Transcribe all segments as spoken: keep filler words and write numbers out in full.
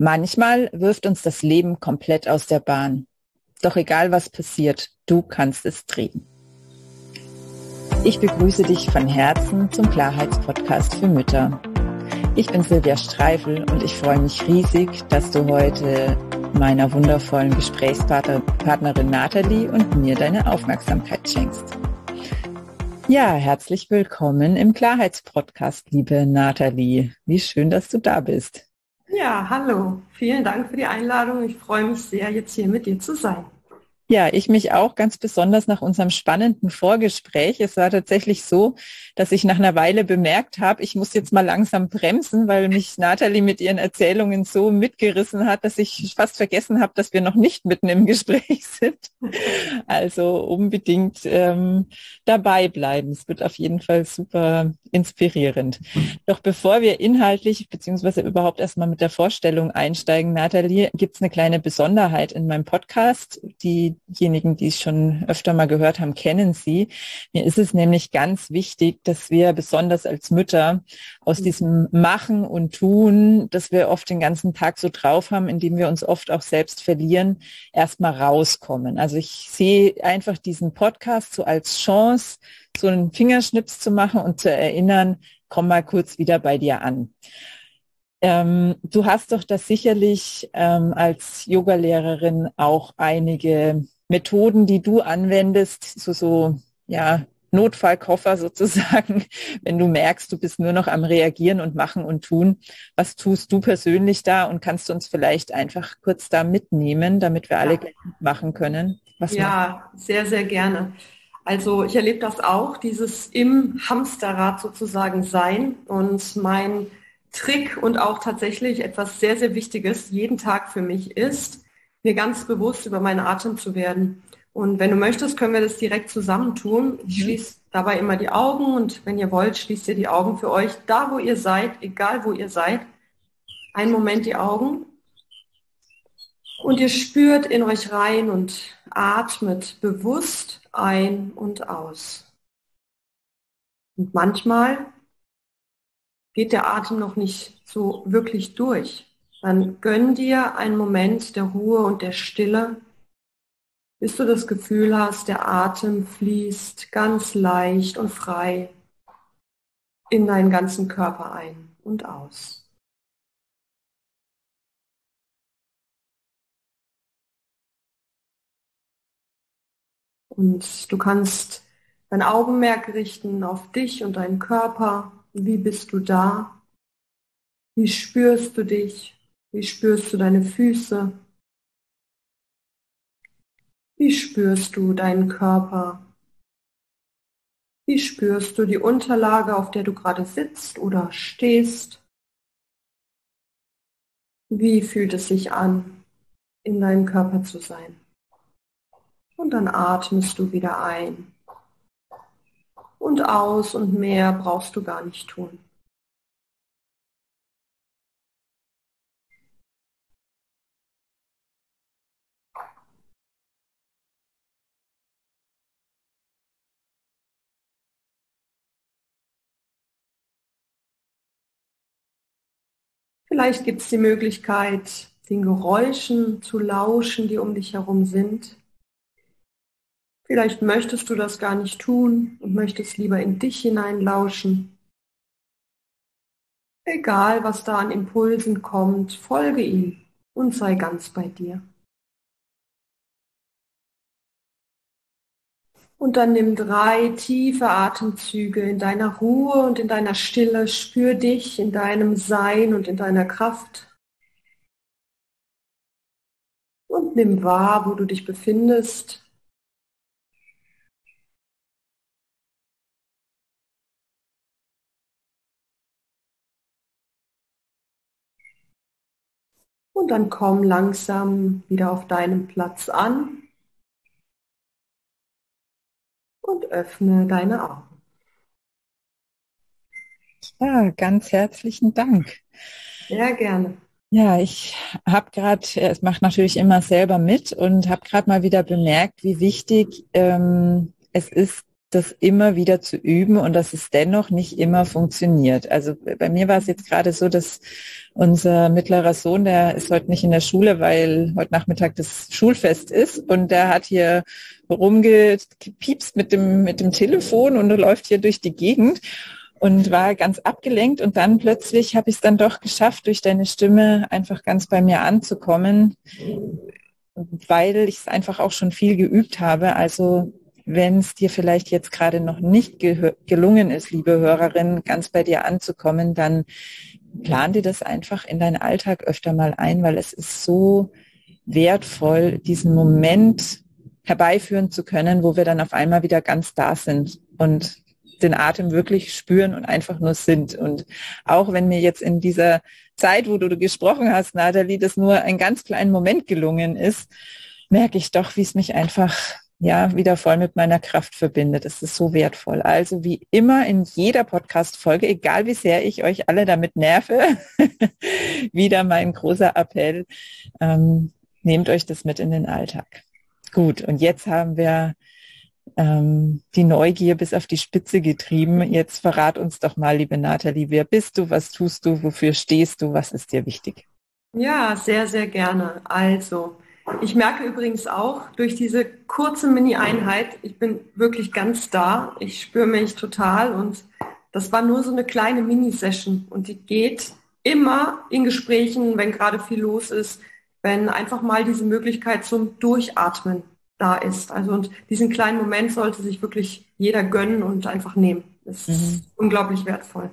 Manchmal wirft uns das Leben komplett aus der Bahn. Doch egal was passiert, du kannst es drehen. Ich begrüße dich von Herzen zum Klarheitspodcast für Mütter. Ich bin Silvia Streifel und ich freue mich riesig, dass du heute meiner wundervollen Gesprächspartnerin Nathalie und mir deine Aufmerksamkeit schenkst. Ja, herzlich willkommen im Klarheitspodcast, liebe Nathalie. Wie schön, dass du da bist. Ja, hallo. Vielen Dank für die Einladung. Ich freue mich sehr, jetzt hier mit dir zu sein. Ja, ich mich auch, ganz besonders nach unserem spannenden Vorgespräch. Es war tatsächlich so, dass ich nach einer Weile bemerkt habe, ich muss jetzt mal langsam bremsen, weil mich Nathalie mit ihren Erzählungen so mitgerissen hat, dass ich fast vergessen habe, dass wir noch nicht mitten im Gespräch sind. Also unbedingt ähm, dabei bleiben. Es wird auf jeden Fall super inspirierend. Doch bevor wir inhaltlich beziehungsweise überhaupt erstmal mit der Vorstellung einsteigen, Nathalie, gibt es eine kleine Besonderheit in meinem Podcast, die Diejenigen, die es schon öfter mal gehört haben, kennen sie. Mir ist es nämlich ganz wichtig, dass wir besonders als Mütter aus diesem Machen und Tun, das wir oft den ganzen Tag so drauf haben, indem wir uns oft auch selbst verlieren, erstmal rauskommen. Also ich sehe einfach diesen Podcast so als Chance, so einen Fingerschnips zu machen und zu erinnern, komm mal kurz wieder bei dir an. Ähm, du hast doch das sicherlich ähm, als Yogalehrerin auch einige Methoden, die du anwendest, so, so ja, Notfallkoffer sozusagen, wenn du merkst, du bist nur noch am Reagieren und Machen und Tun. Was tust du persönlich da und kannst du uns vielleicht einfach kurz da mitnehmen, damit wir alle Ja. machen können? Was ja, sehr, sehr gerne. Also ich erlebe das auch, dieses im Hamsterrad sozusagen sein, und mein Trick und auch tatsächlich etwas sehr, sehr Wichtiges jeden Tag für mich ist, mir ganz bewusst über meinen Atem zu werden. Und wenn du möchtest, können wir das direkt zusammen tun. Ich schließe dabei immer die Augen, und wenn ihr wollt, schließt ihr die Augen für euch, da wo ihr seid, egal wo ihr seid. Einen Moment die Augen. Und ihr spürt in euch rein und atmet bewusst ein und aus. Und manchmal geht der Atem noch nicht so wirklich durch. Dann gönn dir einen Moment der Ruhe und der Stille, bis du das Gefühl hast, der Atem fließt ganz leicht und frei in deinen ganzen Körper ein und aus. Und du kannst dein Augenmerk richten auf dich und deinen Körper. Wie bist du da? Wie spürst du dich? Wie spürst du deine Füße? Wie spürst du deinen Körper? Wie spürst du die Unterlage, auf der du gerade sitzt oder stehst? Wie fühlt es sich an, in deinem Körper zu sein? Und dann atmest du wieder ein. Und aus, und mehr brauchst du gar nicht tun. Vielleicht gibt es die Möglichkeit, den Geräuschen zu lauschen, die um dich herum sind. Vielleicht möchtest du das gar nicht tun und möchtest lieber in dich hinein lauschen. Egal, was da an Impulsen kommt, folge ihm und sei ganz bei dir. Und dann nimm drei tiefe Atemzüge in deiner Ruhe und in deiner Stille. Spür dich in deinem Sein und in deiner Kraft. Und nimm wahr, wo du dich befindest. Und dann komm langsam wieder auf deinem Platz an und öffne deine Augen. Ja, ganz herzlichen Dank. Sehr gerne. Ja, ich habe gerade, es macht natürlich immer selber mit und habe gerade mal wieder bemerkt, wie wichtig ähm, es ist, das immer wieder zu üben und dass es dennoch nicht immer funktioniert. Also bei mir war es jetzt gerade so, dass unser mittlerer Sohn, der ist heute nicht in der Schule, weil heute Nachmittag das Schulfest ist und der hat hier rumgepiepst mit dem, mit dem Telefon und läuft hier durch die Gegend und war ganz abgelenkt und dann plötzlich habe ich es dann doch geschafft, durch deine Stimme einfach ganz bei mir anzukommen, weil ich es einfach auch schon viel geübt habe. Also wenn es dir vielleicht jetzt gerade noch nicht ge- gelungen ist, liebe Hörerin, ganz bei dir anzukommen, dann plan dir das einfach in deinen Alltag öfter mal ein, weil es ist so wertvoll, diesen Moment herbeiführen zu können, wo wir dann auf einmal wieder ganz da sind und den Atem wirklich spüren und einfach nur sind. Und auch wenn mir jetzt in dieser Zeit, wo du gesprochen hast, Nathalie, das nur einen ganz kleinen Moment gelungen ist, merke ich doch, wie es mich einfach ja, wieder voll mit meiner Kraft verbindet. Es ist so wertvoll. Also wie immer in jeder Podcast-Folge, egal wie sehr ich euch alle damit nerve, wieder mein großer Appell, ähm, nehmt euch das mit in den Alltag. Gut, und jetzt haben wir ähm, die Neugier bis auf die Spitze getrieben. Jetzt verrat uns doch mal, liebe Nathalie, wer bist du, was tust du, wofür stehst du, was ist dir wichtig? Ja, sehr, sehr gerne. Also, ich merke übrigens auch durch diese kurze Mini-Einheit, ich bin wirklich ganz da. Ich spüre mich total und das war nur so eine kleine Mini-Session und die geht immer in Gesprächen, wenn gerade viel los ist, wenn einfach mal diese Möglichkeit zum Durchatmen da ist. Also und diesen kleinen Moment sollte sich wirklich jeder gönnen und einfach nehmen. Das ist mhm. unglaublich wertvoll.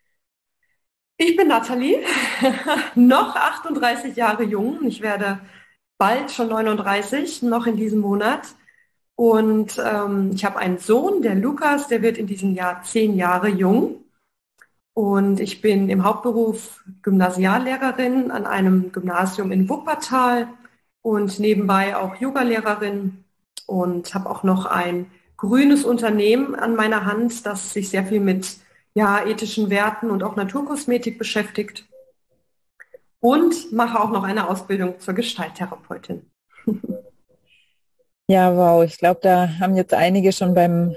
Ich bin Nathalie, noch achtunddreißig Jahre jung. Ich werde bald schon neununddreißig, noch in diesem Monat. Und ähm, ich habe einen Sohn, der Lukas, der wird in diesem Jahr zehn Jahre jung. Und ich bin im Hauptberuf Gymnasiallehrerin an einem Gymnasium in Wuppertal und nebenbei auch Yogalehrerin und habe auch noch ein grünes Unternehmen an meiner Hand, das sich sehr viel mit ja, ethischen Werten und auch Naturkosmetik beschäftigt. Und mache auch noch eine Ausbildung zur Gestalttherapeutin. Ja, wow. Ich glaube, da haben jetzt einige schon beim,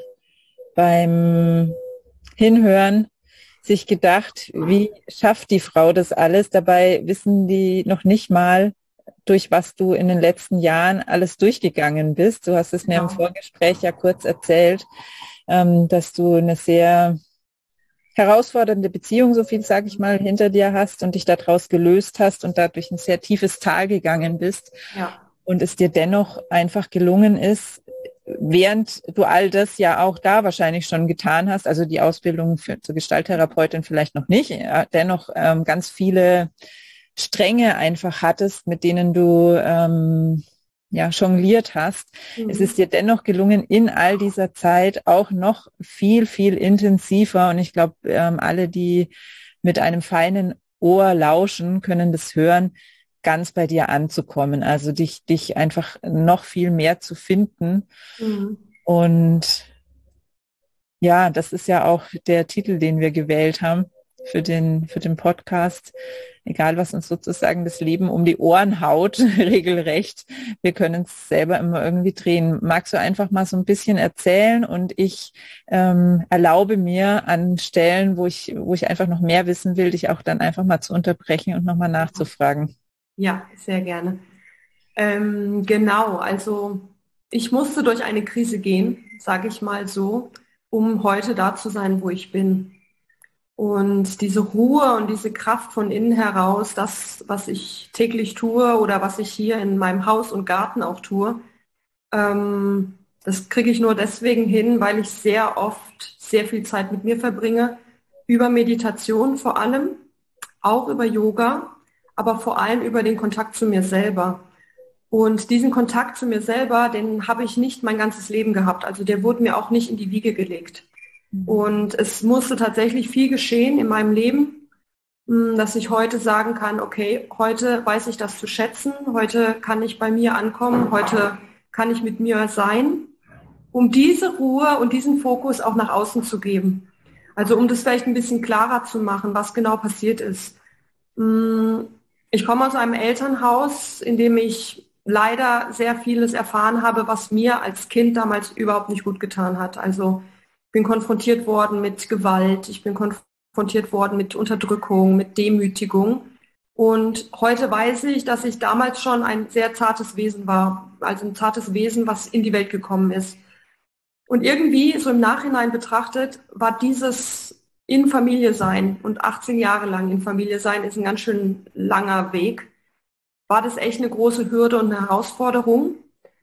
beim Hinhören sich gedacht, wie schafft die Frau das alles? Dabei wissen die noch nicht mal, durch was du in den letzten Jahren alles durchgegangen bist. Du hast es mir ja. im Vorgespräch ja kurz erzählt, ähm, dass du eine sehr herausfordernde Beziehung, so viel sage ich mal, hinter dir hast und dich daraus gelöst hast und dadurch ein sehr tiefes Tal gegangen bist. Ja. Und es dir dennoch einfach gelungen ist, während du all das ja auch da wahrscheinlich schon getan hast, also die Ausbildung für, zur Gestalttherapeutin vielleicht noch nicht, ja, dennoch ähm, ganz viele Stränge einfach hattest, mit denen du ähm, ja jongliert hast. Mhm. Es ist dir dennoch gelungen, in all dieser Zeit auch noch viel, viel intensiver, und ich glaube, ähm, alle, die mit einem feinen Ohr lauschen, können das hören, ganz bei dir anzukommen, also dich, dich einfach noch viel mehr zu finden. Mhm. Und ja, das ist ja auch der Titel, den wir gewählt haben für den, für den Podcast. Egal, was uns sozusagen das Leben um die Ohren haut, regelrecht, wir können es selber immer irgendwie drehen. Magst du einfach mal so ein bisschen erzählen, und ich ähm, erlaube mir an Stellen, wo ich, wo ich einfach noch mehr wissen will, dich auch dann einfach mal zu unterbrechen und nochmal nachzufragen. Ja, sehr gerne. Ähm, genau, also ich musste durch eine Krise gehen, sage ich mal so, um heute da zu sein, wo ich bin. Und diese Ruhe und diese Kraft von innen heraus, das, was ich täglich tue oder was ich hier in meinem Haus und Garten auch tue, ähm, das kriege ich nur deswegen hin, weil ich sehr oft sehr viel Zeit mit mir verbringe, über Meditation vor allem, auch über Yoga, aber vor allem über den Kontakt zu mir selber. Und diesen Kontakt zu mir selber, den habe ich nicht mein ganzes Leben gehabt. Also der wurde mir auch nicht in die Wiege gelegt. Mhm. Und es musste tatsächlich viel geschehen in meinem Leben, dass ich heute sagen kann, okay, heute weiß ich das zu schätzen, heute kann ich bei mir ankommen, heute kann ich mit mir sein, um diese Ruhe und diesen Fokus auch nach außen zu geben. Also um das vielleicht ein bisschen klarer zu machen, was genau passiert ist. Ich komme aus einem Elternhaus, in dem ich leider sehr vieles erfahren habe, was mir als Kind damals überhaupt nicht gut getan hat. Also ich bin konfrontiert worden mit Gewalt, ich bin konfrontiert worden mit Unterdrückung, mit Demütigung. Und heute weiß ich, dass ich damals schon ein sehr zartes Wesen war, also ein zartes Wesen, was in die Welt gekommen ist. Und irgendwie, so im Nachhinein betrachtet, war dieses in Familie sein und achtzehn Jahre lang in Familie sein ist ein ganz schön langer Weg. War das echt eine große Hürde und eine Herausforderung,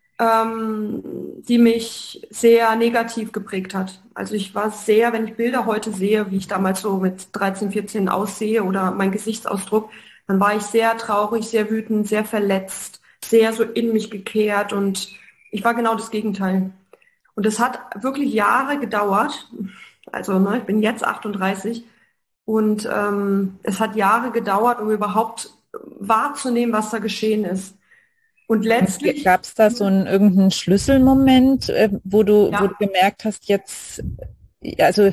ähm, die mich sehr negativ geprägt hat. Also ich war sehr, wenn ich Bilder heute sehe, wie ich damals so mit dreizehn, vierzehn aussehe oder mein Gesichtsausdruck, dann war ich sehr traurig, sehr wütend, sehr verletzt, sehr so in mich gekehrt und ich war genau das Gegenteil. Und es hat wirklich Jahre gedauert, also ne, ich bin jetzt achtunddreißig und ähm, es hat Jahre gedauert, um überhaupt wahrzunehmen, was da geschehen ist. Und letztlich... Gab es da so einen irgendeinen Schlüsselmoment, äh, wo du, ja. wo du gemerkt hast, jetzt, also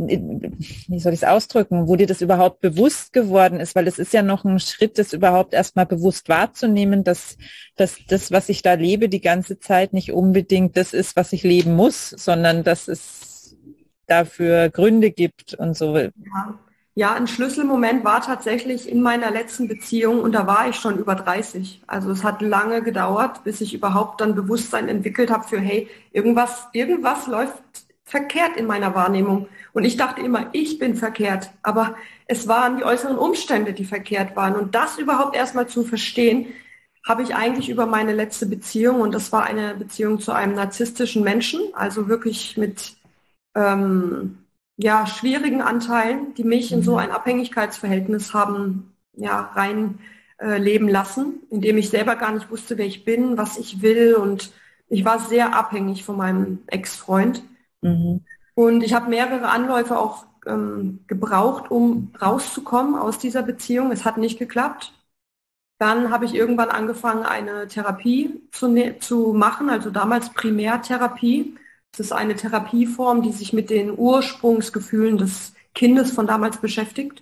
wie soll ich es ausdrücken, wo dir das überhaupt bewusst geworden ist, weil es ist ja noch ein Schritt, das überhaupt erstmal bewusst wahrzunehmen, dass, dass das, was ich da lebe, die ganze Zeit nicht unbedingt das ist, was ich leben muss, sondern dass es dafür Gründe gibt und so. Ja. Ja, ein Schlüsselmoment war tatsächlich in meiner letzten Beziehung und da war ich schon über dreißig. Also es hat lange gedauert, bis ich überhaupt dann Bewusstsein entwickelt habe für, hey, irgendwas, irgendwas läuft verkehrt in meiner Wahrnehmung. Und ich dachte immer, ich bin verkehrt. Aber es waren die äußeren Umstände, die verkehrt waren. Und das überhaupt erstmal zu verstehen, habe ich eigentlich über meine letzte Beziehung, und das war eine Beziehung zu einem narzisstischen Menschen, also wirklich mit ähm, ja, schwierigen Anteilen, die mich in so ein Abhängigkeitsverhältnis haben ja, rein äh, leben lassen, in dem ich selber gar nicht wusste, wer ich bin, was ich will. Und ich war sehr abhängig von meinem Ex-Freund. Mhm. Und ich habe mehrere Anläufe auch ähm, gebraucht, um rauszukommen aus dieser Beziehung. Es hat nicht geklappt. Dann habe ich irgendwann angefangen, eine Therapie zu, ne- zu machen, also damals Primärtherapie. Das ist eine Therapieform, die sich mit den Ursprungsgefühlen des Kindes von damals beschäftigt.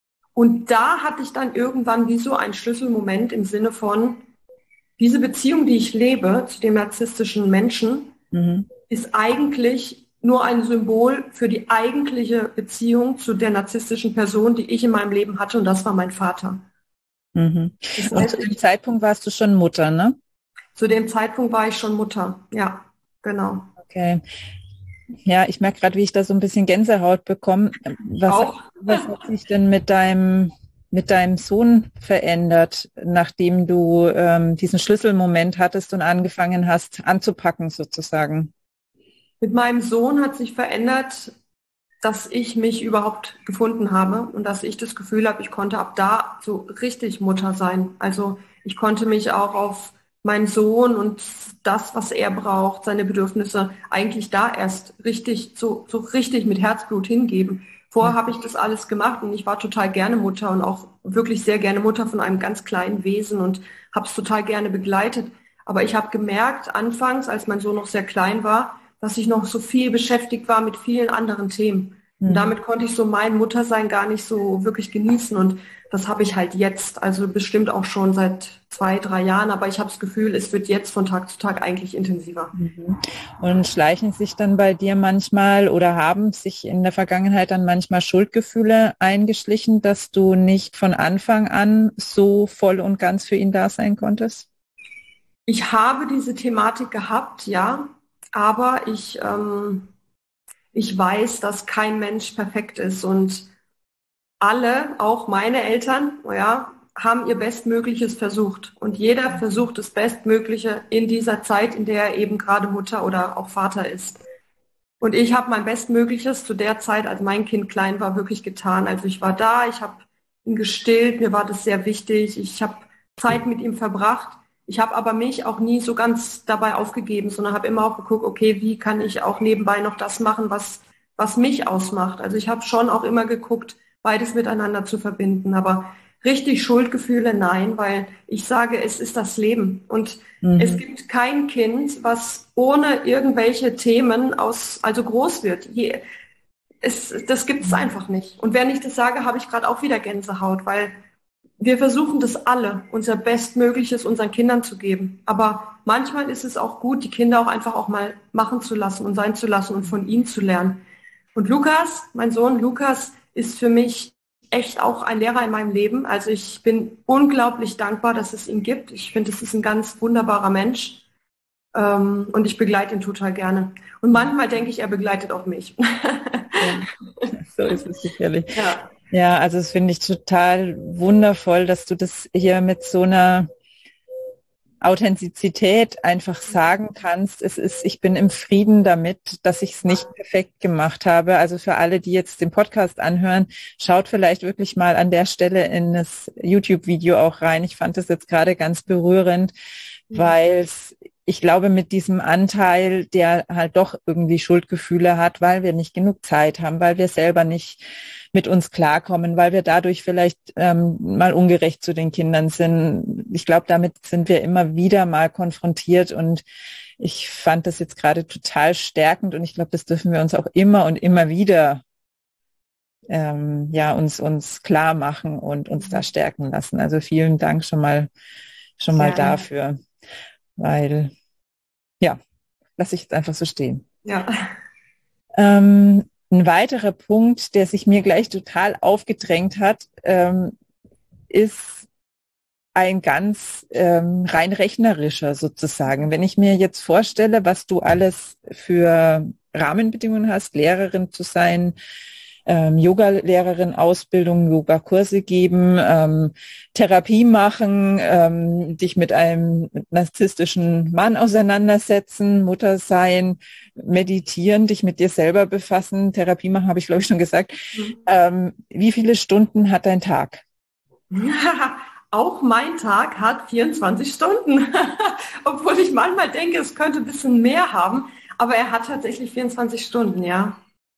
Und da hatte ich dann irgendwann wie so einen Schlüsselmoment im Sinne von, diese Beziehung, die ich lebe zu dem narzisstischen Menschen, mhm. ist eigentlich nur ein Symbol für die eigentliche Beziehung zu der narzisstischen Person, die ich in meinem Leben hatte, und das war mein Vater. Mhm. Das heißt, und zu dem Zeitpunkt warst du schon Mutter, ne? Zu dem Zeitpunkt war ich schon Mutter, ja, genau. Okay. Ja, ich merke gerade, wie ich da so ein bisschen Gänsehaut bekomme. Was, Auch. was hat sich denn mit deinem, mit deinem Sohn verändert, nachdem du ähm, diesen Schlüsselmoment hattest und angefangen hast, anzupacken sozusagen? Mit meinem Sohn hat sich verändert, dass ich mich überhaupt gefunden habe und dass ich das Gefühl habe, ich konnte ab da so richtig Mutter sein. Also ich konnte mich auch auf meinen Sohn und das, was er braucht, seine Bedürfnisse, eigentlich da erst richtig, so, so richtig mit Herzblut hingeben. Vorher habe ich das alles gemacht und ich war total gerne Mutter und auch wirklich sehr gerne Mutter von einem ganz kleinen Wesen und habe es total gerne begleitet. Aber ich habe gemerkt, anfangs, als mein Sohn noch sehr klein war, dass ich noch so viel beschäftigt war mit vielen anderen Themen. Und damit konnte ich so mein Muttersein gar nicht so wirklich genießen. Und das habe ich halt jetzt, also bestimmt auch schon seit zwei, drei Jahren. Aber ich habe das Gefühl, es wird jetzt von Tag zu Tag eigentlich intensiver. Und schleichen sich dann bei dir manchmal oder haben sich in der Vergangenheit dann manchmal Schuldgefühle eingeschlichen, dass du nicht von Anfang an so voll und ganz für ihn da sein konntest? Ich habe diese Thematik gehabt, ja. Aber ich, ähm, ich weiß, dass kein Mensch perfekt ist und alle, auch meine Eltern, ja, haben ihr Bestmögliches versucht. Und jeder versucht das Bestmögliche in dieser Zeit, in der er eben gerade Mutter oder auch Vater ist. Und ich habe mein Bestmögliches zu der Zeit, als mein Kind klein war, wirklich getan. Also ich war da, ich habe ihn gestillt, mir war das sehr wichtig, ich habe Zeit mit ihm verbracht. Ich habe aber mich auch nie so ganz dabei aufgegeben, sondern habe immer auch geguckt, okay, wie kann ich auch nebenbei noch das machen, was, was mich ausmacht. Also ich habe schon auch immer geguckt, beides miteinander zu verbinden. Aber richtig Schuldgefühle, nein, weil ich sage, es ist das Leben. Und mhm. es gibt kein Kind, was ohne irgendwelche Themen aus, also groß wird. Je, es, das gibt es einfach nicht. Und wenn ich das sage, habe ich gerade auch wieder Gänsehaut, weil wir versuchen das alle, unser Bestmögliches unseren Kindern zu geben. Aber manchmal ist es auch gut, die Kinder auch einfach auch mal machen zu lassen und sein zu lassen und von ihnen zu lernen. Und Lukas, mein Sohn Lukas, ist für mich echt auch ein Lehrer in meinem Leben. Also ich bin unglaublich dankbar, dass es ihn gibt. Ich finde, es ist ein ganz wunderbarer Mensch. Ähm, und ich begleite ihn total gerne. Und manchmal denke ich, er begleitet auch mich. Ja, so ist es sicherlich. Ja. Ja, also das finde ich total wundervoll, dass du das hier mit so einer Authentizität einfach sagen kannst. Es ist, ich bin im Frieden damit, dass ich es nicht perfekt gemacht habe. Also für alle, die jetzt den Podcast anhören, schaut vielleicht wirklich mal an der Stelle in das YouTube-Video auch rein. Ich fand das jetzt gerade ganz berührend, weil es, ich glaube, mit diesem Anteil, der halt doch irgendwie Schuldgefühle hat, weil wir nicht genug Zeit haben, weil wir selber nicht mit uns klarkommen, weil wir dadurch vielleicht ähm, mal ungerecht zu den Kindern sind. Ich glaube, damit sind wir immer wieder mal konfrontiert und ich fand das jetzt gerade total stärkend und ich glaube, das dürfen wir uns auch immer und immer wieder ähm, ja uns uns klar machen und uns da stärken lassen. Also vielen Dank schon mal schon mal Gerne. dafür, weil ja, lasse ich jetzt einfach so stehen. Ja. Ähm, ein weiterer Punkt, der sich mir gleich total aufgedrängt hat, ähm, ist ein ganz ähm, rein rechnerischer sozusagen. Wenn ich mir jetzt vorstelle, was du alles für Rahmenbedingungen hast, Lehrerin zu sein, ähm, Yoga-Lehrerin, Ausbildung, Yogakurse geben, ähm, Therapie machen, ähm, dich mit einem narzisstischen Mann auseinandersetzen, Mutter sein, meditieren, dich mit dir selber befassen, Therapie machen, habe ich glaube ich schon gesagt. Mhm. Ähm, wie viele Stunden hat dein Tag? Auch mein Tag hat vierundzwanzig Stunden, obwohl ich manchmal denke, es könnte ein bisschen mehr haben, aber er hat tatsächlich vierundzwanzig Stunden, ja.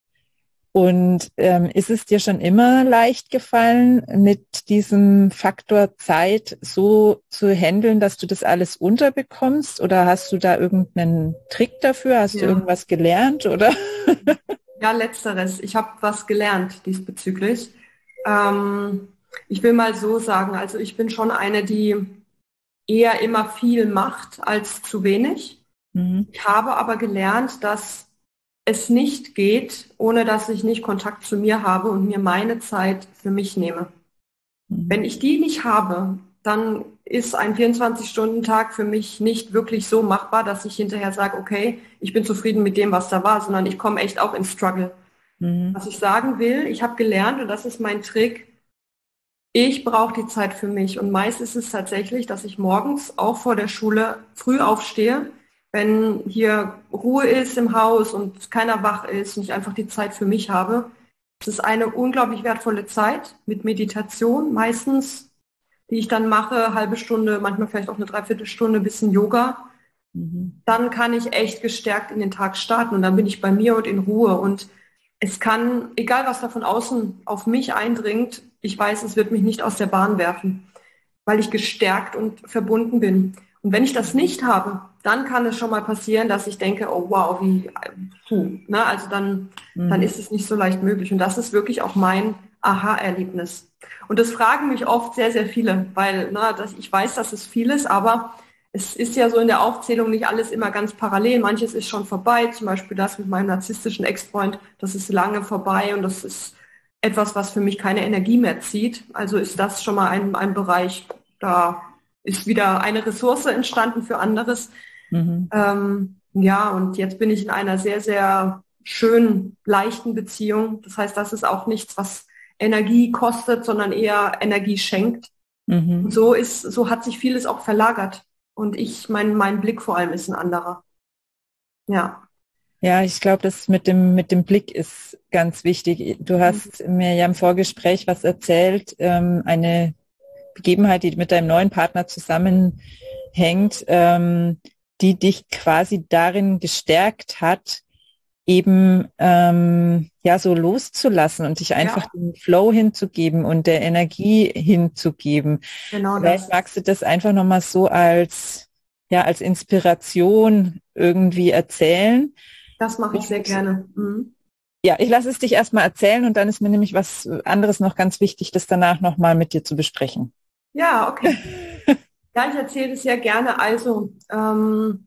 Und ähm, ist es dir schon immer leicht gefallen, mit diesem Faktor Zeit so zu handeln, dass du das alles unterbekommst? Oder hast du da irgendeinen Trick dafür? Hast ja. du irgendwas gelernt? Oder? Ja, letzteres. Ich habe was gelernt diesbezüglich. Ähm, ich will mal so sagen, also ich bin schon eine, die eher immer viel macht als zu wenig. Mhm. Ich habe aber gelernt, dass es nicht geht, ohne dass ich nicht Kontakt zu mir habe und mir meine Zeit für mich nehme. Mhm. Wenn ich die nicht habe, dann ist ein vierundzwanzig-Stunden-Tag für mich nicht wirklich so machbar, dass ich hinterher sage, okay, ich bin zufrieden mit dem, was da war, sondern ich komme echt auch in Struggle. Mhm. Was ich sagen will, ich habe gelernt, und das ist mein Trick, ich brauche die Zeit für mich. Und meist ist es tatsächlich, dass ich morgens auch vor der Schule früh aufstehe, wenn hier Ruhe ist im Haus und keiner wach ist und ich einfach die Zeit für mich habe. Es ist eine unglaublich wertvolle Zeit mit Meditation meistens, die ich dann mache, halbe Stunde, manchmal vielleicht auch eine Dreiviertelstunde, bisschen Yoga. Mhm. Dann kann ich echt gestärkt in den Tag starten und dann bin ich bei mir und in Ruhe. Und es kann, egal was da von außen auf mich eindringt, ich weiß, es wird mich nicht aus der Bahn werfen, weil ich gestärkt und verbunden bin. Und wenn ich das nicht habe, dann kann es schon mal passieren, dass ich denke, oh wow, wie, puh, ne? Also dann, mhm. dann ist es nicht so leicht möglich. Und das ist wirklich auch mein Aha-Erlebnis. Und das fragen mich oft sehr, sehr viele, weil na, das, ich weiß, dass es viel ist, aber es ist ja so in der Aufzählung nicht alles immer ganz parallel. Manches ist schon vorbei, zum Beispiel das mit meinem narzisstischen Ex-Freund, das ist lange vorbei und das ist etwas, was für mich keine Energie mehr zieht. Also ist das schon mal ein, ein Bereich, da ist wieder eine Ressource entstanden für anderes. Mhm. Ähm, ja, und jetzt bin ich in einer sehr, sehr schönen, leichten Beziehung. Das heißt, das ist auch nichts, was Energie kostet, sondern eher Energie schenkt. Mhm. Und so ist, so hat sich vieles auch verlagert. Und ich, mein, mein Blick vor allem ist ein anderer. Ja. Ja, ich glaube, das mit dem, mit dem Blick ist ganz wichtig. Du hast mhm. mir ja im Vorgespräch was erzählt, ähm, eine Begebenheit, die mit deinem neuen Partner zusammenhängt, ähm, die dich quasi darin gestärkt hat, eben ähm, ja so loszulassen und dich einfach ja. den Flow hinzugeben und der Energie hinzugeben. Genau. Vielleicht das. Magst du das einfach nochmal so als ja als Inspiration irgendwie erzählen? Das mache ich sehr gerne. Mhm. Ja, ich lasse es dich erstmal erzählen und dann ist mir nämlich was anderes noch ganz wichtig, das danach nochmal mit dir zu besprechen. Ja, okay. Ja, ich erzähle es sehr gerne. Also, ähm,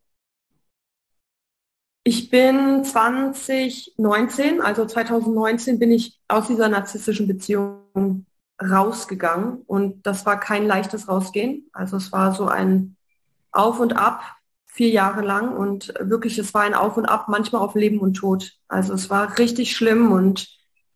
ich bin zwanzig neunzehn, also zwanzig neunzehn bin ich aus dieser narzisstischen Beziehung rausgegangen und das war kein leichtes Rausgehen. Also es war so ein Auf und Ab, vier Jahre lang und wirklich, es war ein Auf und Ab, manchmal auf Leben und Tod. Also es war richtig schlimm und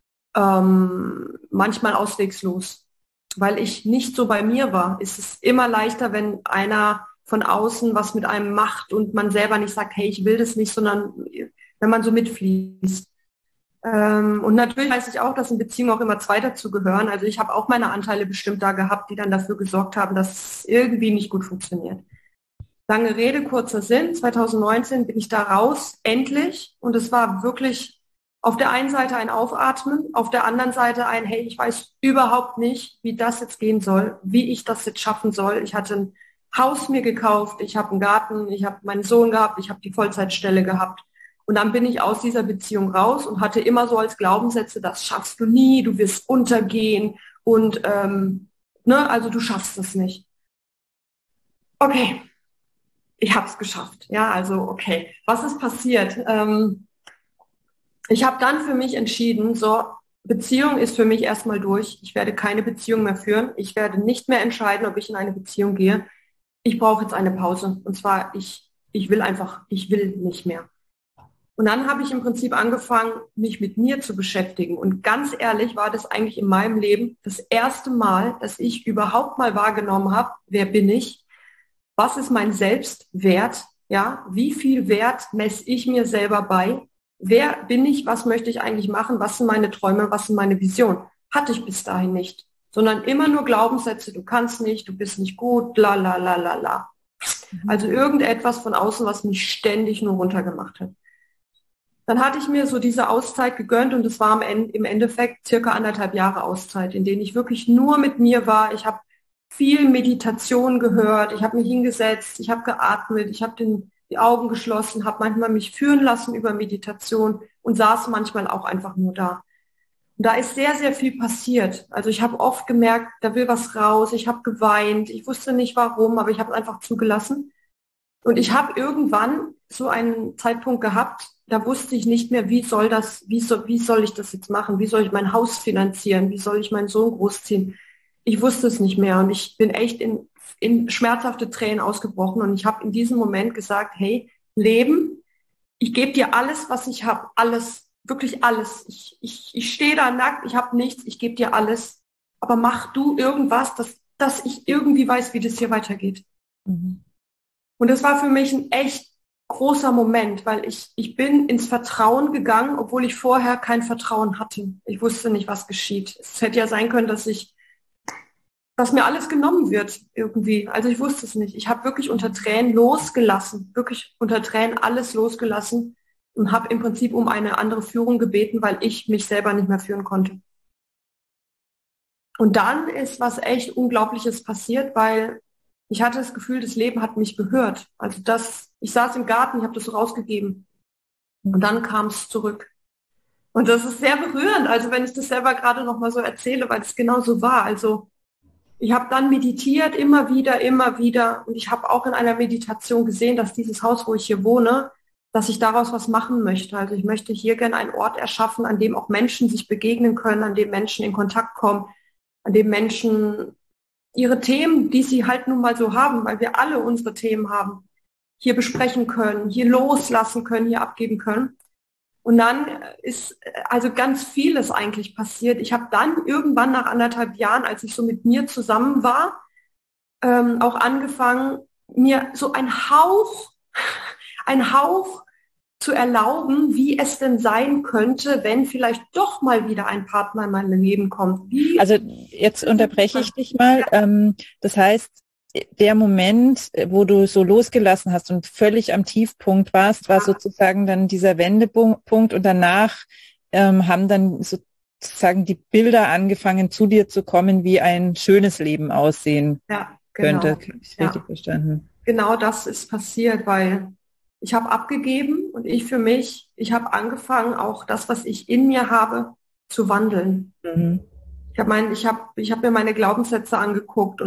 ähm, manchmal auswegslos. Weil ich nicht so bei mir war, ist es immer leichter, wenn einer von außen was mit einem macht und man selber nicht sagt, hey, ich will das nicht, sondern wenn man so mitfließt. Ähm, und natürlich weiß ich auch, dass in Beziehungen auch immer zwei dazugehören. Also ich habe auch meine Anteile bestimmt da gehabt, die dann dafür gesorgt haben, dass es irgendwie nicht gut funktioniert. Lange Rede, kurzer Sinn. zwanzig neunzehn bin ich da raus, endlich. Und es war wirklich auf der einen Seite ein Aufatmen, auf der anderen Seite ein, hey, ich weiß überhaupt nicht, wie das jetzt gehen soll, wie ich das jetzt schaffen soll. Ich hatte ein Haus mir gekauft, ich habe einen Garten, ich habe meinen Sohn gehabt, ich habe die Vollzeitstelle gehabt. Und dann bin ich aus dieser Beziehung raus und hatte immer so als Glaubenssätze, das schaffst du nie, du wirst untergehen und ähm, ne, also du schaffst es nicht. Okay, ich habe es geschafft. Ja, also okay. Was ist passiert? Ähm, ich habe dann für mich entschieden, so, Beziehung ist für mich erstmal durch. Ich werde keine Beziehung mehr führen. Ich werde nicht mehr entscheiden, ob ich in eine Beziehung gehe. Ich brauche jetzt eine Pause. Und zwar, ich, ich will einfach, ich will nicht mehr. Und dann habe ich im Prinzip angefangen, mich mit mir zu beschäftigen. Und ganz ehrlich war das eigentlich in meinem Leben das erste Mal, dass ich überhaupt mal wahrgenommen habe, wer bin ich? Was ist mein Selbstwert? Ja, wie viel Wert messe ich mir selber bei? Wer bin ich? Was möchte ich eigentlich machen? Was sind meine Träume? Was sind meine Visionen? Hatte ich bis dahin nicht, sondern immer nur Glaubenssätze, du kannst nicht, du bist nicht gut, la, la, la, la, la. Also irgendetwas von außen, was mich ständig nur runtergemacht hat. Dann hatte ich mir so diese Auszeit gegönnt und es war am Ende, im Endeffekt circa anderthalb Jahre Auszeit, in denen ich wirklich nur mit mir war. Ich habe viel Meditation gehört, ich habe mich hingesetzt, ich habe geatmet, ich habe den die Augen geschlossen, habe manchmal mich führen lassen über Meditation und saß manchmal auch einfach nur da. Und da ist sehr, sehr viel passiert. Also ich habe oft gemerkt, da will was raus, ich habe geweint, ich wusste nicht warum, aber ich habe es einfach zugelassen. Und ich habe irgendwann so einen Zeitpunkt gehabt, da wusste ich nicht mehr, wie soll das, wie soll, wie soll ich das jetzt machen, wie soll ich mein Haus finanzieren, wie soll ich meinen Sohn großziehen. Ich wusste es nicht mehr und ich bin echt in in schmerzhafte Tränen ausgebrochen und ich habe in diesem Moment gesagt, hey, Leben, ich gebe dir alles, was ich habe, alles, wirklich alles. Ich, ich, ich stehe da nackt, ich habe nichts, ich gebe dir alles, aber mach du irgendwas, dass, dass ich irgendwie weiß, wie das hier weitergeht. Mhm. Und das war für mich ein echt großer Moment, weil ich, ich bin ins Vertrauen gegangen, obwohl ich vorher kein Vertrauen hatte. Ich wusste nicht, was geschieht. Es hätte ja sein können, dass ich dass mir alles genommen wird irgendwie. Also ich wusste es nicht. Ich habe wirklich unter Tränen losgelassen, wirklich unter Tränen alles losgelassen und habe im Prinzip um eine andere Führung gebeten, weil ich mich selber nicht mehr führen konnte. Und dann ist was echt Unglaubliches passiert, weil ich hatte das Gefühl, das Leben hat mich gehört. Also das, ich saß im Garten, ich habe das so rausgegeben und dann kam es zurück. Und das ist sehr berührend, also wenn ich das selber gerade noch mal so erzähle, weil es genau so war. Also ich habe dann meditiert, immer wieder, immer wieder. Und ich habe auch in einer Meditation gesehen, dass dieses Haus, wo ich hier wohne, dass ich daraus was machen möchte. Also ich möchte hier gerne einen Ort erschaffen, an dem auch Menschen sich begegnen können, an dem Menschen in Kontakt kommen, an dem Menschen ihre Themen, die sie halt nun mal so haben, weil wir alle unsere Themen haben, hier besprechen können, hier loslassen können, hier abgeben können. Und dann ist also ganz vieles eigentlich passiert. Ich habe dann irgendwann nach anderthalb Jahren, als ich so mit mir zusammen war, ähm, auch angefangen, mir so ein Hauch, ein Hauch zu erlauben, wie es denn sein könnte, wenn vielleicht doch mal wieder ein Partner in mein Leben kommt. Wie also jetzt unterbreche ich dich mal. Ja. Ähm, das heißt, der Moment, wo du so losgelassen hast und völlig am Tiefpunkt warst, war sozusagen dann dieser Wendepunkt und danach ähm, haben dann sozusagen die Bilder angefangen, zu dir zu kommen, wie ein schönes Leben aussehen ja, genau. könnte. Habe ich richtig ja. verstanden? Genau das ist passiert, weil ich habe abgegeben und ich für mich, ich habe angefangen, auch das, was ich in mir habe, zu wandeln. Mhm. Ich habe mein, ich habe, ich habe mir meine Glaubenssätze angeguckt und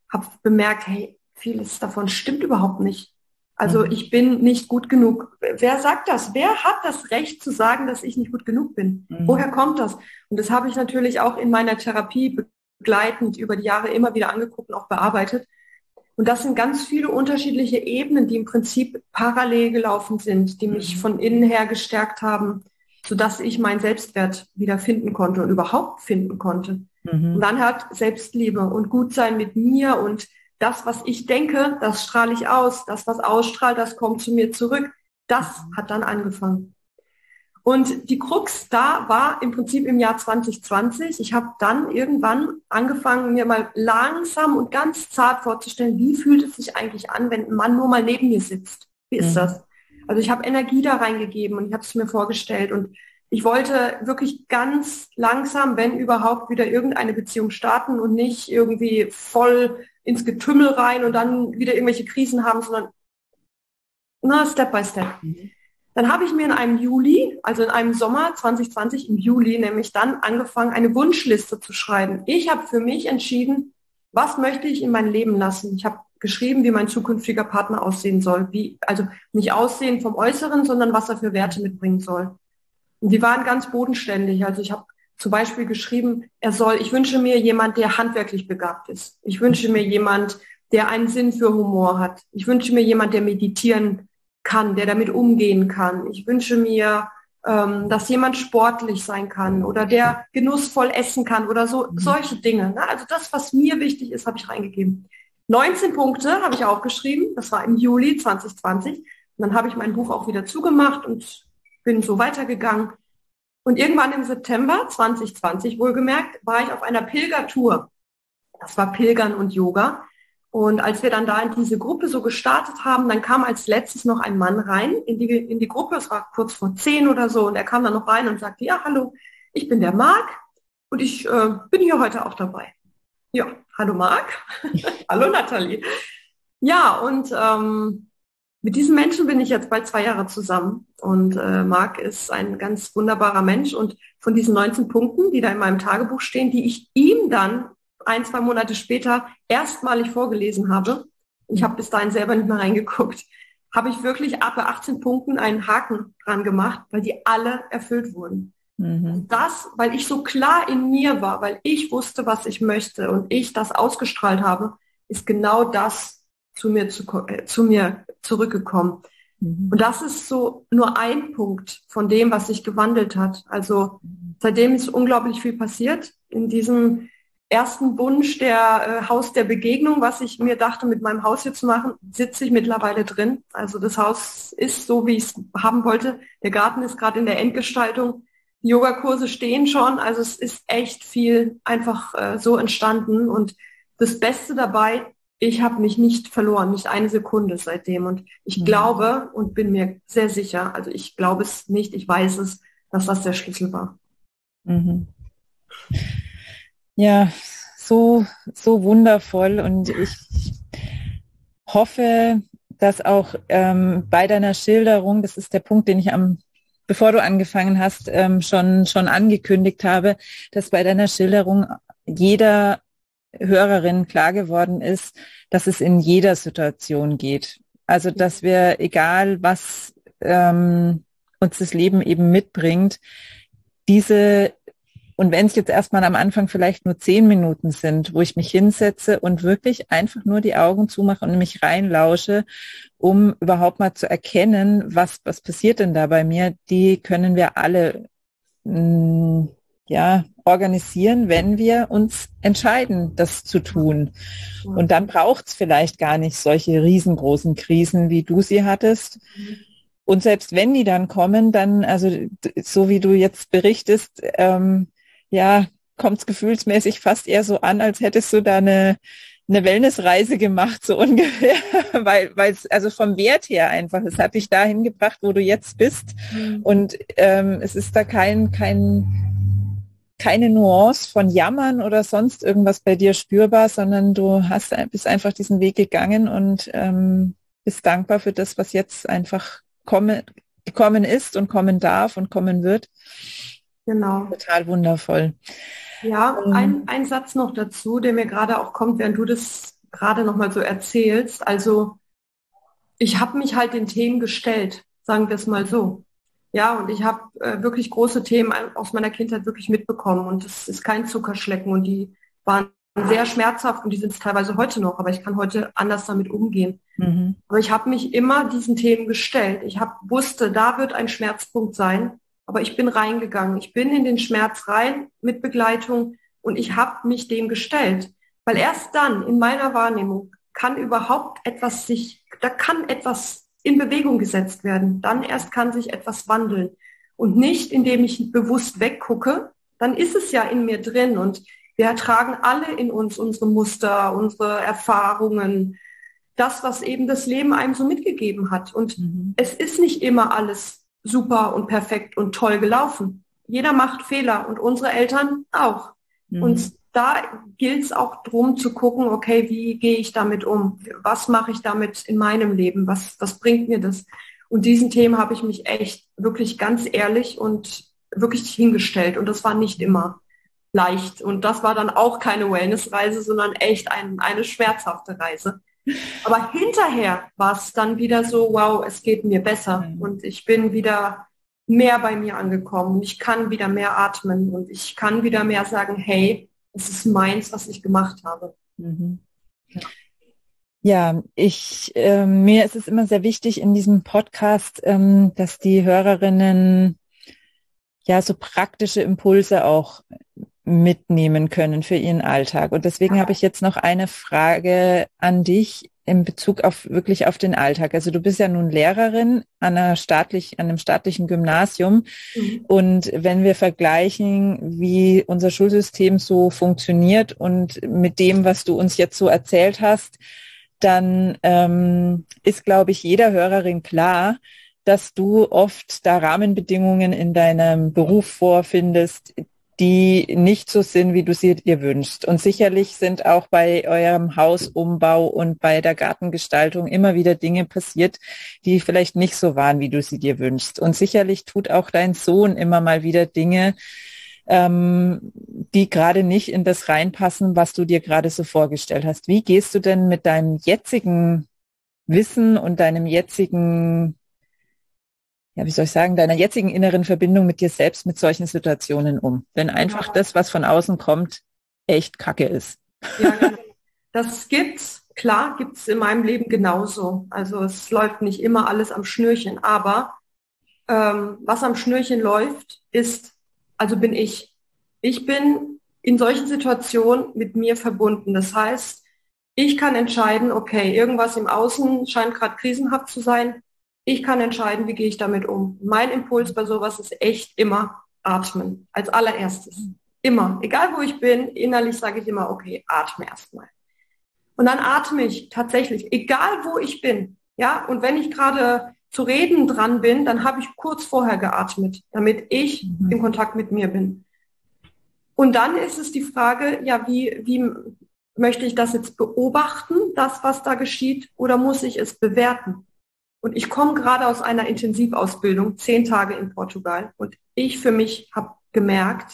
habe bemerkt, hey, vieles davon stimmt überhaupt nicht. Also mhm. ich bin nicht gut genug. Wer sagt das? Wer hat das Recht zu sagen, dass ich nicht gut genug bin? Mhm. Woher kommt das? Und das habe ich natürlich auch in meiner Therapie begleitend über die Jahre immer wieder angeguckt und auch bearbeitet. Und das sind ganz viele unterschiedliche Ebenen, die im Prinzip parallel gelaufen sind, die mich von innen her gestärkt haben, sodass ich meinen Selbstwert wieder finden konnte und überhaupt finden konnte. Mhm. Und dann hat Selbstliebe und Gutsein mit mir und das, was ich denke, das strahle ich aus. Das, was ausstrahlt, das kommt zu mir zurück. Das hat dann angefangen. Und die Krux da war im Prinzip im Jahr zwanzig zwanzig. Ich habe dann irgendwann angefangen, mir mal langsam und ganz zart vorzustellen, wie fühlt es sich eigentlich an, wenn ein Mann nur mal neben mir sitzt? Wie ist das? Also ich habe Energie da reingegeben und ich habe es mir vorgestellt und ich wollte wirklich ganz langsam, wenn überhaupt, wieder irgendeine Beziehung starten und nicht irgendwie voll ins Getümmel rein und dann wieder irgendwelche Krisen haben, sondern na, Step by Step. Mhm. Dann habe ich mir in einem Juli, also in einem Sommer zwanzig zwanzig, im Juli nämlich dann angefangen, eine Wunschliste zu schreiben. Ich habe für mich entschieden, was möchte ich in mein Leben lassen. Ich habe geschrieben, wie mein zukünftiger Partner aussehen soll. Wie, also nicht aussehen vom Äußeren, sondern was er für Werte mitbringen soll. Und die waren ganz bodenständig. Also ich habe zum Beispiel geschrieben, er soll, ich wünsche mir jemand, der handwerklich begabt ist. Ich wünsche mir jemand, der einen Sinn für Humor hat. Ich wünsche mir jemand, der meditieren kann, der damit umgehen kann. Ich wünsche mir, ähm, dass jemand sportlich sein kann oder der genussvoll essen kann oder so, solche Dinge. Ne? Also das, was mir wichtig ist, habe ich reingegeben. neunzehn Punkte habe ich aufgeschrieben. Das war im Juli zwanzig zwanzig. Und dann habe ich mein Buch auch wieder zugemacht und bin so weitergegangen. Und irgendwann im September zwanzig zwanzig, wohlgemerkt, war ich auf einer Pilgertour. Das war Pilgern und Yoga. Und als wir dann da in diese Gruppe so gestartet haben, dann kam als letztes noch ein Mann rein in die, in die Gruppe. Es war kurz vor zehn oder so. Und er kam dann noch rein und sagte, ja, hallo, ich bin der Marc und ich äh, bin hier heute auch dabei. Ja, hallo Marc. Hallo Nathalie. Ja, und ähm, mit diesem Menschen bin ich jetzt bald zwei Jahre zusammen. Und äh, Marc ist ein ganz wunderbarer Mensch. Und von diesen neunzehn Punkten, die da in meinem Tagebuch stehen, die ich ihm dann ein, zwei Monate später erstmalig vorgelesen habe, ich habe bis dahin selber nicht mehr reingeguckt, habe ich wirklich ab bei achtzehn Punkten einen Haken dran gemacht, weil die alle erfüllt wurden. Mhm. Das, weil ich so klar in mir war, weil ich wusste, was ich möchte und ich das ausgestrahlt habe, ist genau das zu mir, zu, äh, zu mir zurückgekommen. Mhm. Und das ist so nur ein Punkt von dem, was sich gewandelt hat. Also seitdem ist unglaublich viel passiert. In diesem ersten Wunsch, der äh, Haus der Begegnung, was ich mir dachte, mit meinem Haus hier zu machen, sitze ich mittlerweile drin. Also das Haus ist so, wie ich es haben wollte. Der Garten ist gerade in der Endgestaltung. Die Yogakurse stehen schon. Also es ist echt viel einfach äh, so entstanden. Und das Beste dabei, ich habe mich nicht verloren, nicht eine Sekunde seitdem. Und ich mhm. glaube und bin mir sehr sicher, also ich glaube es nicht, ich weiß es, dass das der Schlüssel war. Mhm. Ja, so, so wundervoll und ich hoffe, dass auch ähm, bei deiner Schilderung, das ist der Punkt, den ich am, bevor du angefangen hast, ähm, schon, schon angekündigt habe, dass bei deiner Schilderung jeder Hörerin klar geworden ist, dass es in jeder Situation geht. Also, dass wir, egal was ähm, uns das Leben eben mitbringt, diese Und wenn es jetzt erstmal am Anfang vielleicht nur zehn Minuten sind, wo ich mich hinsetze und wirklich einfach nur die Augen zumache und mich reinlausche, um überhaupt mal zu erkennen, was, was passiert denn da bei mir, die können wir alle mh, ja, organisieren, wenn wir uns entscheiden, das zu tun. Und dann braucht es vielleicht gar nicht solche riesengroßen Krisen, wie du sie hattest. Und selbst wenn die dann kommen, dann, also so wie du jetzt berichtest, ähm, ja, kommt es gefühlsmäßig fast eher so an, als hättest du da eine, eine Wellnessreise gemacht, so ungefähr, weil weil es also vom Wert her einfach, es hat dich dahin gebracht, wo du jetzt bist. Mhm. Und ähm, es ist da kein kein keine Nuance von Jammern oder sonst irgendwas bei dir spürbar, sondern du hast bist einfach diesen Weg gegangen und ähm, bist dankbar für das, was jetzt einfach komme, gekommen ist und kommen darf und kommen wird. Genau. Total wundervoll. Ja, ein, ein Satz noch dazu, der mir gerade auch kommt, während du das gerade nochmal so erzählst. Also ich habe mich halt den Themen gestellt, sagen wir es mal so. Ja, und ich habe äh, wirklich große Themen aus meiner Kindheit wirklich mitbekommen und es ist kein Zuckerschlecken und die waren sehr schmerzhaft und die sind es teilweise heute noch, aber ich kann heute anders damit umgehen. Mhm. Aber ich habe mich immer diesen Themen gestellt. Ich hab, wusste, da wird ein Schmerzpunkt sein, aber ich bin reingegangen. Ich bin in den Schmerz rein mit Begleitung und ich habe mich dem gestellt. Weil erst dann in meiner Wahrnehmung kann überhaupt etwas sich, da kann etwas in Bewegung gesetzt werden. Dann erst kann sich etwas wandeln. Und nicht, indem ich bewusst weggucke, dann ist es ja in mir drin und wir tragen alle in uns unsere Muster, unsere Erfahrungen, das, was eben das Leben einem so mitgegeben hat. Und mhm. es ist nicht immer alles super und perfekt und toll gelaufen. Jeder macht Fehler und unsere Eltern auch. Mhm. Und da gilt es auch drum zu gucken, okay, wie gehe ich damit um? Was mache ich damit in meinem Leben? Was, was bringt mir das? Und diesen Themen habe ich mich echt wirklich ganz ehrlich und wirklich hingestellt. Und das war nicht immer leicht. Und das war dann auch keine Wellnessreise, sondern echt ein, eine schmerzhafte Reise. Aber hinterher war es dann wieder so, wow, es geht mir besser. Mhm. Und ich bin wieder mehr bei mir angekommen. Ich kann wieder mehr atmen und ich kann wieder mehr sagen, hey, es ist meins, was ich gemacht habe. Mhm. Ja, ich, äh, mir ist es immer sehr wichtig in diesem Podcast, ähm, dass die Hörerinnen ja so praktische Impulse auch mitnehmen können für ihren Alltag. Und deswegen ja. habe ich jetzt noch eine Frage an dich in Bezug auf wirklich auf den Alltag. Also du bist ja nun Lehrerin an einer staatlich, an einem staatlichen Gymnasium. Mhm. Und wenn wir vergleichen, wie unser Schulsystem so funktioniert und mit dem, was du uns jetzt so erzählt hast, dann ähm, ist, glaube ich, jeder Hörerin klar, dass du oft da Rahmenbedingungen in deinem Beruf vorfindest, die nicht so sind, wie du sie dir wünschst. Und sicherlich sind auch bei eurem Hausumbau und bei der Gartengestaltung immer wieder Dinge passiert, die vielleicht nicht so waren, wie du sie dir wünschst. Und sicherlich tut auch dein Sohn immer mal wieder Dinge, ähm, die gerade nicht in das reinpassen, was du dir gerade so vorgestellt hast. Wie gehst du denn mit deinem jetzigen Wissen und deinem jetzigen ja, wie soll ich sagen, deiner jetzigen inneren Verbindung mit dir selbst mit solchen Situationen um? Wenn einfach ja. das, was von außen kommt, echt Kacke ist. Ja, das gibt's. Klar, gibt's in meinem Leben genauso. Also es läuft nicht immer alles am Schnürchen, aber ähm, was am Schnürchen läuft, ist, also bin ich. Ich bin in solchen Situationen mit mir verbunden. Das heißt, ich kann entscheiden, okay, irgendwas im Außen scheint gerade krisenhaft zu sein. Ich kann entscheiden, wie gehe ich damit um. Mein Impuls bei sowas ist echt immer atmen. Als allererstes. Immer. Egal wo ich bin, innerlich sage ich immer, okay, atme erstmal. Und dann atme ich tatsächlich, egal wo ich bin. Ja, und wenn ich gerade zu reden dran bin, dann habe ich kurz vorher geatmet, damit ich mhm. in Kontakt mit mir bin. Und dann ist es die Frage, ja, wie, wie möchte ich das jetzt beobachten, das, was da geschieht, oder muss ich es bewerten? Und ich komme gerade aus einer Intensivausbildung, zehn Tage in Portugal. Und ich für mich habe gemerkt,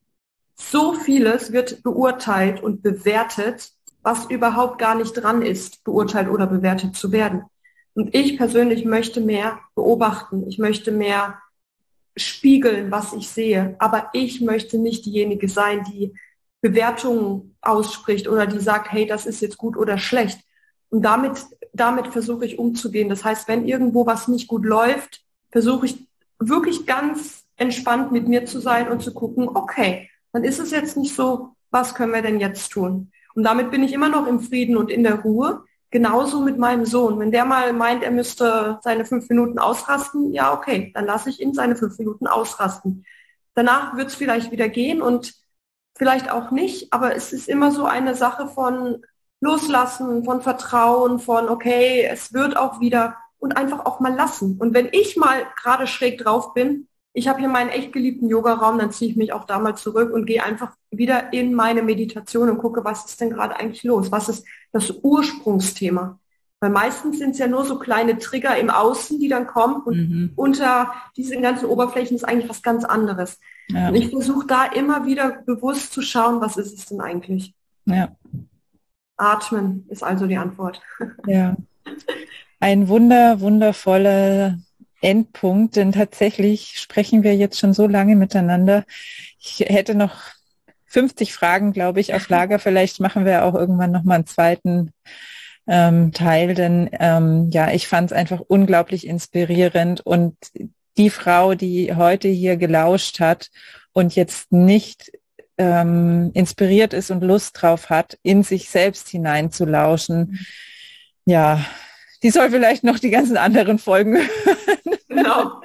so vieles wird beurteilt und bewertet, was überhaupt gar nicht dran ist, beurteilt oder bewertet zu werden. Und ich persönlich möchte mehr beobachten. Ich möchte mehr spiegeln, was ich sehe. Aber ich möchte nicht diejenige sein, die Bewertungen ausspricht oder die sagt, hey, das ist jetzt gut oder schlecht. Und damit, damit versuche ich umzugehen. Das heißt, wenn irgendwo was nicht gut läuft, versuche ich wirklich ganz entspannt mit mir zu sein und zu gucken, okay, dann ist es jetzt nicht so, was können wir denn jetzt tun? Und damit bin ich immer noch im Frieden und in der Ruhe. Genauso mit meinem Sohn. Wenn der mal meint, er müsste seine fünf Minuten ausrasten, ja, okay, dann lasse ich ihn seine fünf Minuten ausrasten. Danach wird es vielleicht wieder gehen und vielleicht auch nicht, aber es ist immer so eine Sache von Loslassen, von Vertrauen, von okay, es wird auch wieder und einfach auch mal lassen. Und wenn ich mal gerade schräg drauf bin, ich habe hier meinen echt geliebten Yogaraum, dann ziehe ich mich auch da mal zurück und gehe einfach wieder in meine Meditation und gucke, was ist denn gerade eigentlich los? Was ist das Ursprungsthema? Weil meistens sind es ja nur so kleine Trigger im Außen, die dann kommen und mhm. unter diesen ganzen Oberflächen ist eigentlich was ganz anderes. Ja. Und ich versuche da immer wieder bewusst zu schauen, was ist es denn eigentlich? Ja. Atmen ist also die Antwort. Ja, ein wunder, wundervoller Endpunkt, denn tatsächlich sprechen wir jetzt schon so lange miteinander. Ich hätte noch fünfzig Fragen, glaube ich, auf Lager. Vielleicht machen wir auch irgendwann noch mal einen zweiten ähm, Teil, denn ähm, ja, ich fand es einfach unglaublich inspirierend und die Frau, die heute hier gelauscht hat und jetzt nicht ähm, inspiriert ist und Lust drauf hat, in sich selbst hineinzulauschen, ja, die soll vielleicht noch die ganzen anderen Folgen hören. Genau.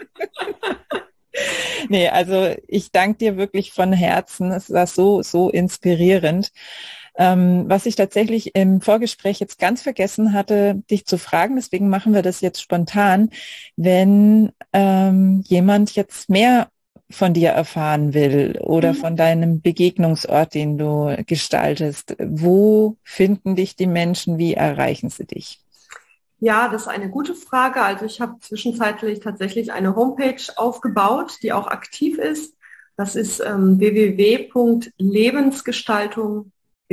Nee, also ich danke dir wirklich von Herzen. Es war so, so inspirierend. Ähm, was ich tatsächlich im Vorgespräch jetzt ganz vergessen hatte, dich zu fragen, deswegen machen wir das jetzt spontan. Wenn ähm, jemand jetzt mehr von dir erfahren will oder mhm. von deinem Begegnungsort, den du gestaltest, wo finden dich die Menschen, wie erreichen sie dich? Ja, das ist eine gute Frage. Also ich habe zwischenzeitlich tatsächlich eine Homepage aufgebaut, die auch aktiv ist. Das ist ähm, w w w punkt lebensgestaltung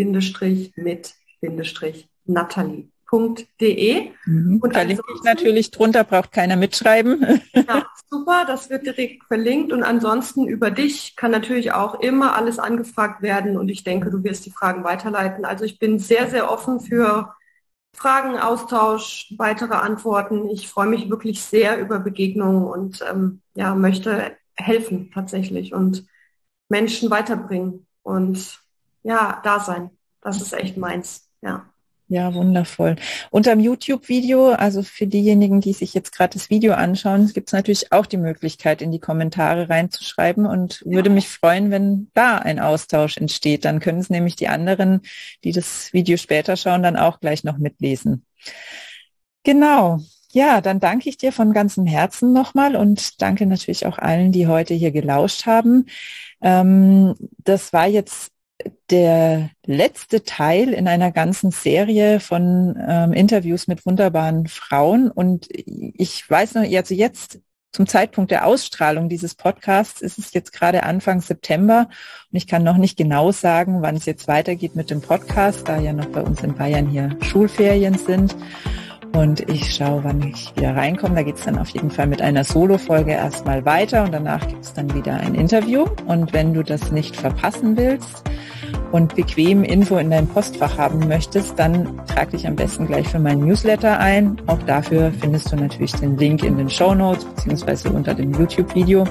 mit Natalie punkt de. Mhm. Und verlinke ich natürlich drunter, braucht keiner mitschreiben. Ja, super, das wird direkt verlinkt. Und ansonsten über dich kann natürlich auch immer alles angefragt werden. Und ich denke, du wirst die Fragen weiterleiten. Also ich bin sehr, sehr offen für Fragen, Austausch, weitere Antworten. Ich freue mich wirklich sehr über Begegnungen und ähm, ja, möchte helfen tatsächlich und Menschen weiterbringen und ja, da sein. Das ist echt meins, ja. Ja, wundervoll. Unterm YouTube-Video, also für diejenigen, die sich jetzt gerade das Video anschauen, gibt es natürlich auch die Möglichkeit, in die Kommentare reinzuschreiben und ja. würde mich freuen, wenn da ein Austausch entsteht. Dann können es nämlich die anderen, die das Video später schauen, dann auch gleich noch mitlesen. Genau. Ja, dann danke ich dir von ganzem Herzen nochmal und danke natürlich auch allen, die heute hier gelauscht haben. Ähm, das war jetzt der letzte Teil in einer ganzen Serie von ähm, Interviews mit wunderbaren Frauen. Und ich weiß noch, also jetzt zum Zeitpunkt der Ausstrahlung dieses Podcasts ist es jetzt gerade Anfang September und ich kann noch nicht genau sagen, wann es jetzt weitergeht mit dem Podcast, da ja noch bei uns in Bayern hier Schulferien sind. Und ich schaue, wann ich wieder reinkomme. Da geht es dann auf jeden Fall mit einer Solo-Folge erstmal weiter und danach gibt es dann wieder ein Interview. Und wenn du das nicht verpassen willst und bequem Info in deinem Postfach haben möchtest, dann trag dich am besten gleich für meinen Newsletter ein. Auch dafür findest du natürlich den Link in den Shownotes beziehungsweise unter dem YouTube-Video.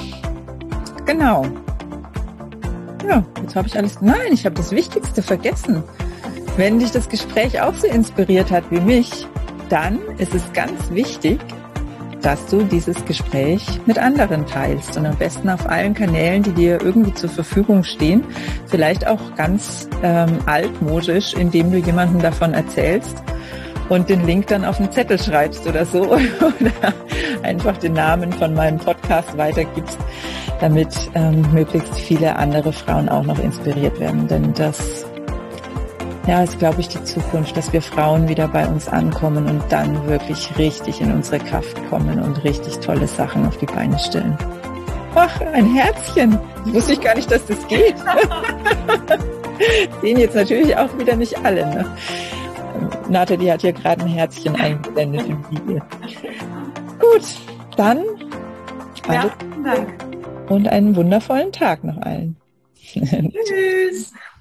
Genau. Ja, jetzt habe ich alles... Nein, ich habe das Wichtigste vergessen. Wenn dich das Gespräch auch so inspiriert hat wie mich, dann ist es ganz wichtig, dass du dieses Gespräch mit anderen teilst und am besten auf allen Kanälen, die dir irgendwie zur Verfügung stehen, vielleicht auch ganz ähm, altmodisch, indem du jemandem davon erzählst und den Link dann auf einen Zettel schreibst oder so oder einfach den Namen von meinem Podcast weitergibst, damit ähm, möglichst viele andere Frauen auch noch inspiriert werden, denn das Ja, ist, glaube ich, die Zukunft, dass wir Frauen wieder bei uns ankommen und dann wirklich richtig in unsere Kraft kommen und richtig tolle Sachen auf die Beine stellen. Ach, ein Herzchen. Das wusste ich gar nicht, dass das geht. Sehen jetzt natürlich auch wieder nicht alle. Ne? Nathalie hat hier gerade ein Herzchen eingeblendet im Video. Gut, dann ja, vielen Dank. Und einen wundervollen Tag noch allen. Tschüss.